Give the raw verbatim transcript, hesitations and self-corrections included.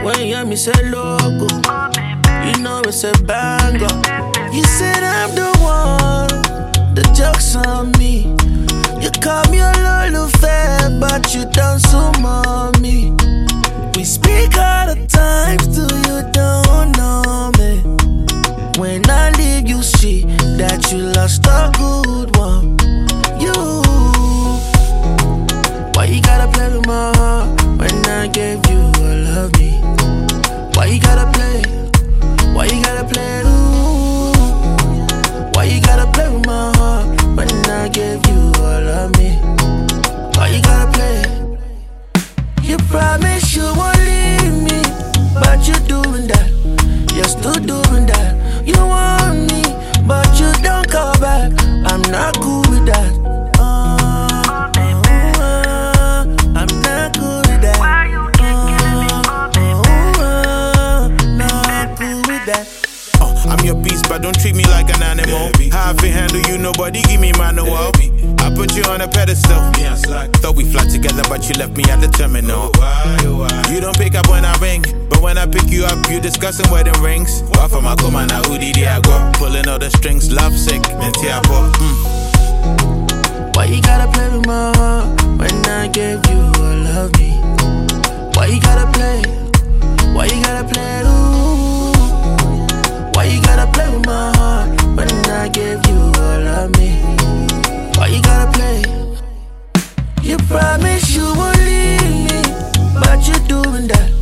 When you hear me say loco, you know it's a banger. You said I'm the one, the joke's on me. You call me a lolufe, but you don't summon me. We speak all the times, do you don't know me? When I leave, you see that you lost a good one. You, why you gotta play with my heart when I gave you all of me? Why you gotta play? Why you gotta play? Ooh. Why you gotta play with my heart when I gave you all of me? Why you gotta play? You promise you won't leave me, but you're doing that. You're still doing that. You want me, but you don't call back. I'm not cool with that. Uh, uh, I'm not cool with that. Uh, uh, not cool with that. Uh, I'm your beast, but don't treat me like an animal. How I fi handle you, nobody give me manual. I put you on a pedestal. Thought we fly together, but you left me at the terminal. You don't pick up when I ring, but when I pick you up, you discussing wedding rings. Why for my come na udi diago, pulling all the strings, love sick, mentiapo. Mm. Why you gotta play with my heart when I gave you all of me? Why you gotta play? Why you gotta play? Ooh. Why you gotta play with my heart when I gave you all of me? Why you gotta play? You promise you won't leave me, but you're doing that.